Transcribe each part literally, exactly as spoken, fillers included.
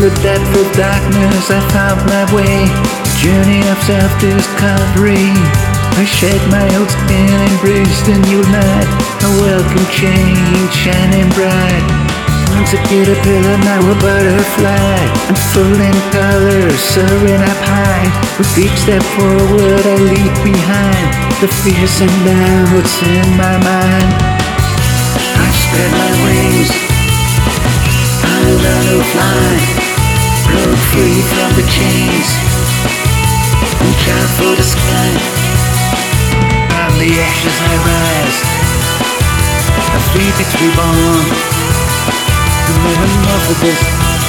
the depth of darkness I found my way, a journey of self-discovery. I shed my old skin, embraced a new light, a welcome change shining bright. Once a caterpillar, now a butterfly. I'm full in colors, soaring up high. With each step forward I leave behind the fears and doubts in my mind. I spread my wings, I learn to fly, broke free from the chains, and try for the sky. From the ashes I rise, a phoenix reborn, to metamorphosis,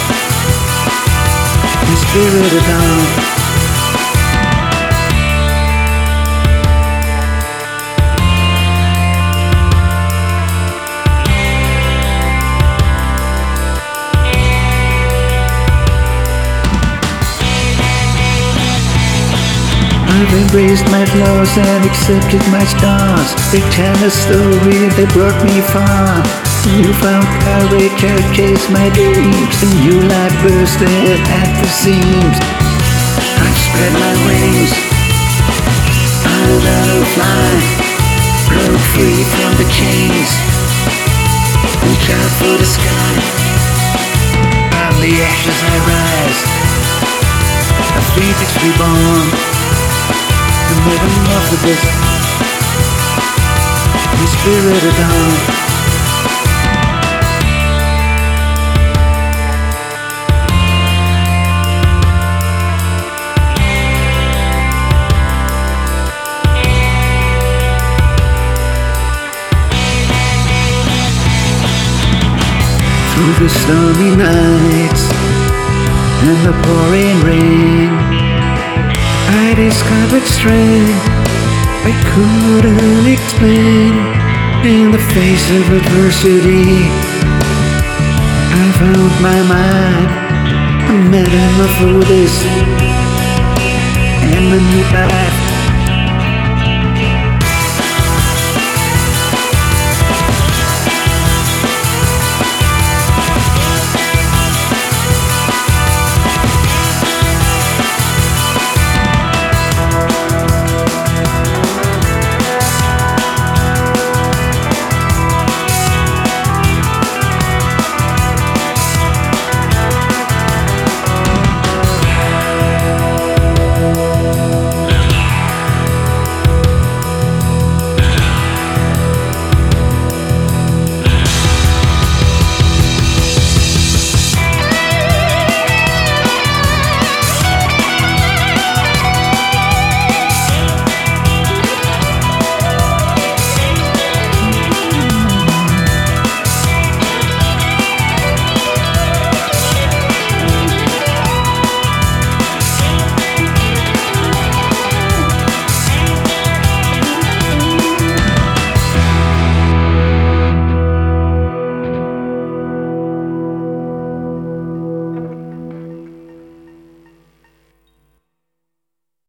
the spirit of dawn. I've embraced my flaws and accepted my scars. They tell a story that brought me far. Newfound courage, I chased my dreams. A new life bursted at the seams. I spread my wings, I learned to fly, broke free from the chains, and tried for the sky. From the ashes I rise, a phoenix reborn. The metamorphosis, the spirit of dawn. Through the stormy nights and the pouring rain, I discovered strength I couldn't explain. In the face of adversity, I found my mind, a metamorphosis, and a new life